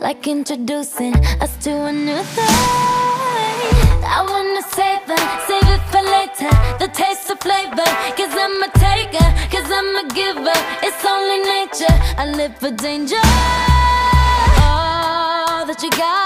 like introducing us to a new thing. I wanna save it for later, the taste of flavor. Cause I'm a taker, cause I'm a giver. It's only nature, I live for danger. All that you got